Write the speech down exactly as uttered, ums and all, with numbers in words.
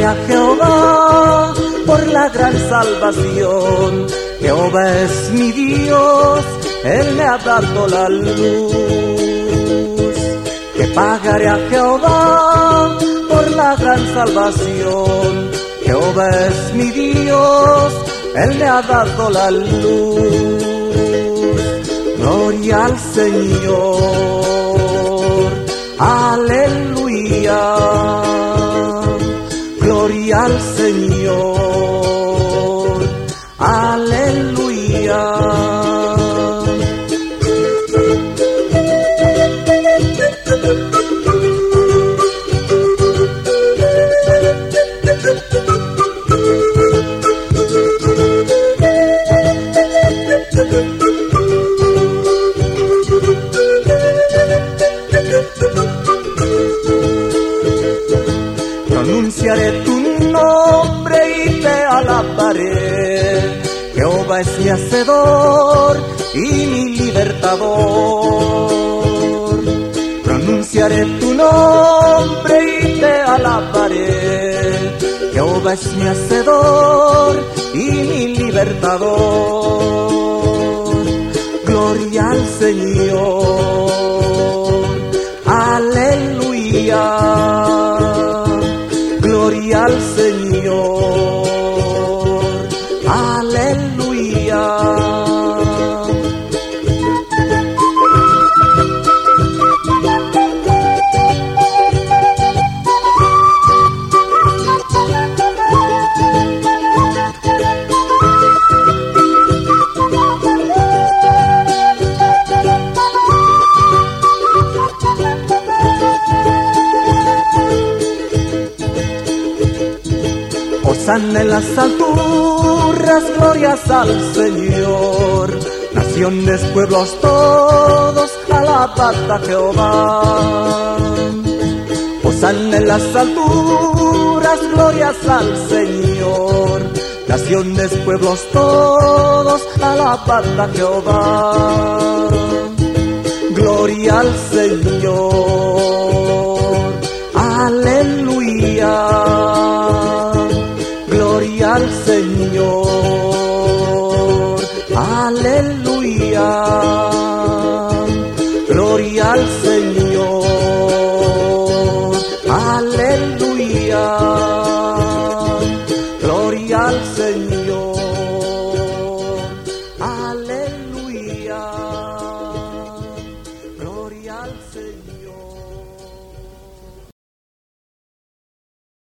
pagaré a Jehová por la gran salvación. Jehová es mi Dios, Él me ha dado la luz. Que pagaré a Jehová por la gran salvación. Jehová es mi Dios, Él me ha dado la luz. Gloria al Señor, aleluya. Gloria al Señor, aleluya. Pronunciaré tu nombre y te alabaré. Jehová es mi hacedor y mi libertador. Pronunciaré tu nombre y te alabaré. Jehová es mi hacedor y mi libertador. Gloria al Señor, aleluya. Gloria al Señor, aleluya. Hosana en las alturas, glorias al Señor. Naciones, pueblos, todos, alabad a Jehová. Hosana en las alturas, glorias al Señor. Naciones, pueblos, todos, alabad a Jehová. Gloria al Señor, aleluya. Gloria al Señor, aleluya. Gloria al Señor, aleluya. Gloria al Señor.